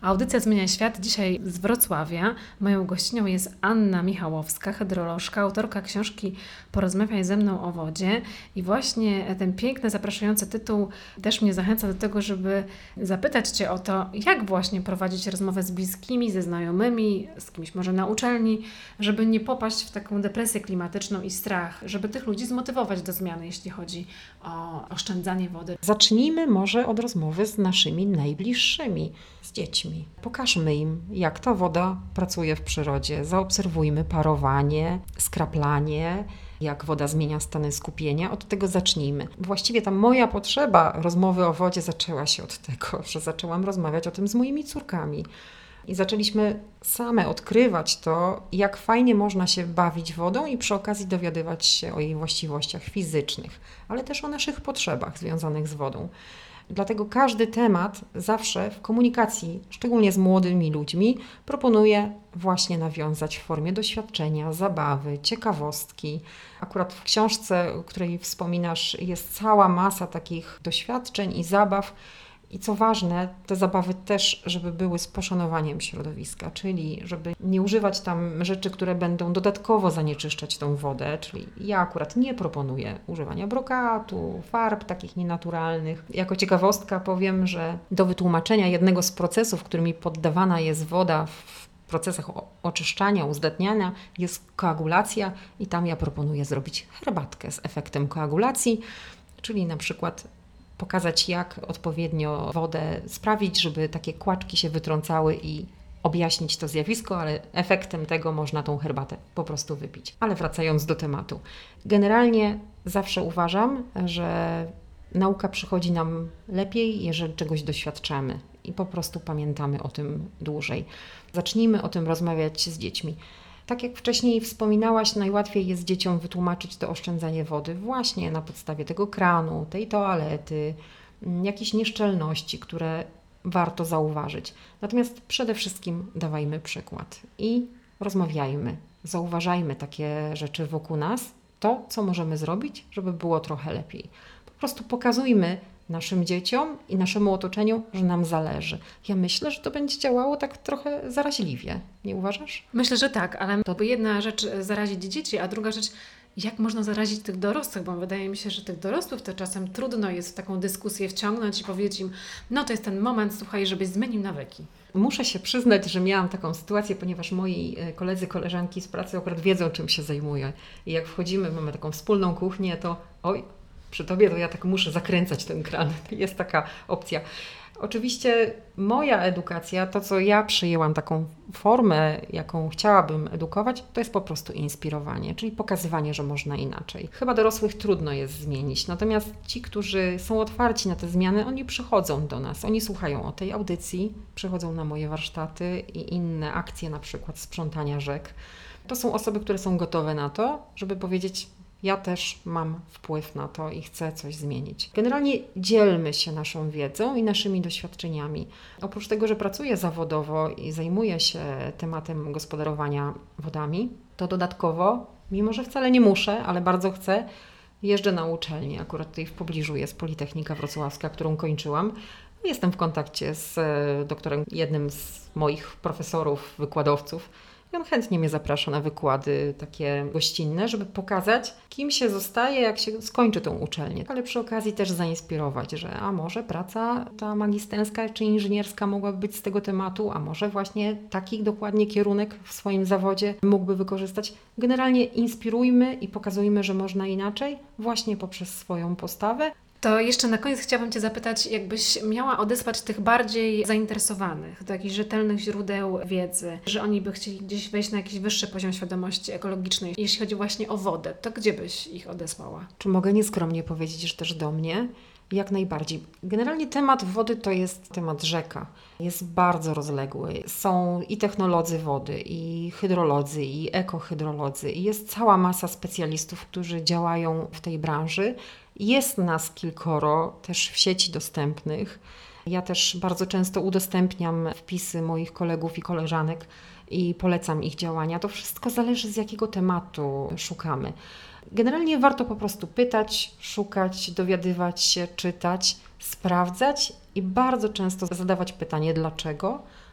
Audycja Zmienia Świat dzisiaj z Wrocławia. Moją gościnią jest Anna Michałowska, hydrolożka, autorka książki Porozmawiaj ze mną o wodzie. I właśnie ten piękny, zapraszający tytuł też mnie zachęca do tego, żeby zapytać Cię o to, jak właśnie prowadzić rozmowę z bliskimi, ze znajomymi, z kimś może na uczelni, żeby nie popaść w taką depresję klimatyczną i strach, żeby tych ludzi zmotywować do zmiany, jeśli chodzi o oszczędzanie wody. Zacznijmy może od rozmowy z naszymi najbliższymi, z dziećmi. Pokażmy im, jak ta woda pracuje w przyrodzie. Zaobserwujmy parowanie, skraplanie, jak woda zmienia stany skupienia. Od tego zacznijmy. Właściwie ta moja potrzeba rozmowy o wodzie zaczęła się od tego, że zaczęłam rozmawiać o tym z moimi córkami. I zaczęliśmy same odkrywać to, jak fajnie można się bawić wodą i przy okazji dowiadywać się o jej właściwościach fizycznych, ale też o naszych potrzebach związanych z wodą. Dlatego każdy temat zawsze w komunikacji, szczególnie z młodymi ludźmi, proponuję właśnie nawiązać w formie doświadczenia, zabawy, ciekawostki. Akurat w książce, o której wspominasz, jest cała masa takich doświadczeń i zabaw. I co ważne, te zabawy też, żeby były z poszanowaniem środowiska, czyli żeby nie używać tam rzeczy, które będą dodatkowo zanieczyszczać tą wodę, czyli ja akurat nie proponuję używania brokatu, farb takich nienaturalnych. Jako ciekawostka powiem, że do wytłumaczenia jednego z procesów, którymi poddawana jest woda w procesach oczyszczania, uzdatniania, jest koagulacja i tam ja proponuję zrobić herbatkę z efektem koagulacji, czyli na przykład pokazać, jak odpowiednio wodę sprawić, żeby takie kłaczki się wytrącały i objaśnić to zjawisko, ale efektem tego można tą herbatę po prostu wypić. Ale wracając do tematu. Generalnie zawsze uważam, że nauka przychodzi nam lepiej, jeżeli czegoś doświadczamy i po prostu pamiętamy o tym dłużej. Zacznijmy o tym rozmawiać z dziećmi. Tak jak wcześniej wspominałaś, najłatwiej jest dzieciom wytłumaczyć to oszczędzanie wody właśnie na podstawie tego kranu, tej toalety, jakichś nieszczelności, które warto zauważyć. Natomiast przede wszystkim dawajmy przykład i rozmawiajmy, zauważajmy takie rzeczy wokół nas, to co możemy zrobić, żeby było trochę lepiej. Po prostu pokazujmy naszym dzieciom i naszemu otoczeniu, że nam zależy. Ja myślę, że to będzie działało tak trochę zaraźliwie. Nie uważasz? Myślę, że tak, ale to by jedna rzecz zarazić dzieci, a druga rzecz, jak można zarazić tych dorosłych, bo wydaje mi się, że tych dorosłych to czasem trudno jest w taką dyskusję wciągnąć i powiedzieć im, no to jest ten moment, słuchaj, żebyś zmienił nawyki. Muszę się przyznać, że miałam taką sytuację, ponieważ moi koledzy, koleżanki z pracy akurat wiedzą, czym się zajmuję. I jak wchodzimy, mamy taką wspólną kuchnię, to oj, przy Tobie to ja tak muszę zakręcać ten kran. Jest taka opcja. Oczywiście moja edukacja, to co ja przyjęłam, taką formę, jaką chciałabym edukować, to jest po prostu inspirowanie, czyli pokazywanie, że można inaczej. Chyba dorosłych trudno jest zmienić, natomiast ci, którzy są otwarci na te zmiany, oni przychodzą do nas, oni słuchają o tej audycji, przychodzą na moje warsztaty i inne akcje, na przykład sprzątania rzek. To są osoby, które są gotowe na to, żeby powiedzieć: ja też mam wpływ na to i chcę coś zmienić. Generalnie dzielmy się naszą wiedzą i naszymi doświadczeniami. Oprócz tego, że pracuję zawodowo i zajmuję się tematem gospodarowania wodami, to dodatkowo, mimo że wcale nie muszę, ale bardzo chcę, jeżdżę na uczelnię. Akurat tutaj w pobliżu jest Politechnika Wrocławska, którą kończyłam. Jestem w kontakcie z doktorem, jednym z moich profesorów, wykładowców. I on chętnie mnie zaprasza na wykłady takie gościnne, żeby pokazać, kim się zostaje, jak się skończy tą uczelnię. Ale przy okazji też zainspirować, że a może praca ta magisterska czy inżynierska mogłaby być z tego tematu, a może właśnie taki dokładnie kierunek w swoim zawodzie mógłby wykorzystać. Generalnie inspirujmy i pokazujmy, że można inaczej, właśnie poprzez swoją postawę. To jeszcze na koniec chciałabym Cię zapytać, jakbyś miała odesłać tych bardziej zainteresowanych do jakichś rzetelnych źródeł wiedzy, że oni by chcieli gdzieś wejść na jakiś wyższy poziom świadomości ekologicznej. Jeśli chodzi właśnie o wodę, to gdzie byś ich odesłała? Czy mogę nieskromnie powiedzieć, że też do mnie? Jak najbardziej. Generalnie temat wody to jest temat rzeka. Jest bardzo rozległy. Są i technolodzy wody, i hydrolodzy, i ekohydrolodzy. I jest cała masa specjalistów, którzy działają w tej branży. Jest nas kilkoro też w sieci dostępnych. Ja też bardzo często udostępniam wpisy moich kolegów i koleżanek i polecam ich działania. To wszystko zależy, z jakiego tematu szukamy. Generalnie warto po prostu pytać, szukać, dowiadywać się, czytać, sprawdzać i bardzo często zadawać pytanie dlaczego,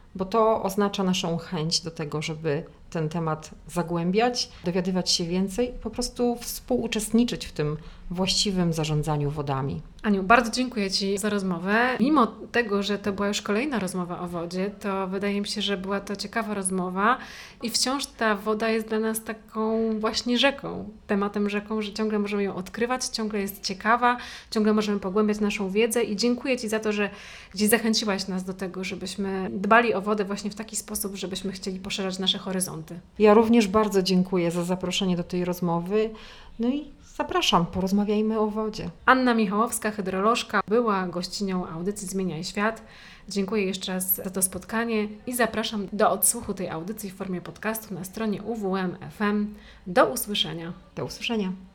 bo to oznacza naszą chęć do tego, żeby ten temat zagłębiać, dowiadywać się więcej, po prostu współuczestniczyć w tym właściwym zarządzaniu wodami. Aniu, bardzo dziękuję Ci za rozmowę. Mimo tego, że to była już kolejna rozmowa o wodzie, to wydaje mi się, że była to ciekawa rozmowa i wciąż ta woda jest dla nas taką właśnie rzeką, tematem rzeką, że ciągle możemy ją odkrywać, ciągle jest ciekawa, ciągle możemy pogłębiać naszą wiedzę i dziękuję Ci za to, że gdzieś zachęciłaś nas do tego, żebyśmy dbali o wodę właśnie w taki sposób, żebyśmy chcieli poszerzać nasze horyzonty. Ja również bardzo dziękuję za zaproszenie do tej rozmowy. No i zapraszam, porozmawiajmy o wodzie. Anna Michałowska, hydrolożka, była gościnią audycji Zmieniaj Świat. Dziękuję jeszcze raz za to spotkanie i zapraszam do odsłuchu tej audycji w formie podcastu na stronie UWM FM. Do usłyszenia. Do usłyszenia.